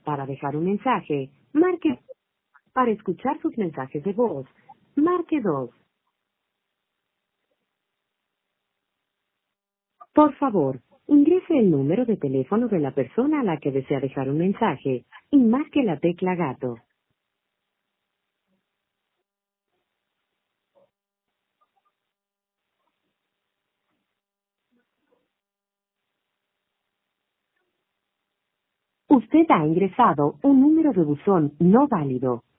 Para dejar un mensaje, marque. Para escuchar sus mensajes de voz, marque 2. Por favor, ingrese el número de teléfono de la persona a la que desea dejar un mensaje y marque la tecla gato. Usted ha ingresado un número de buzón no válido.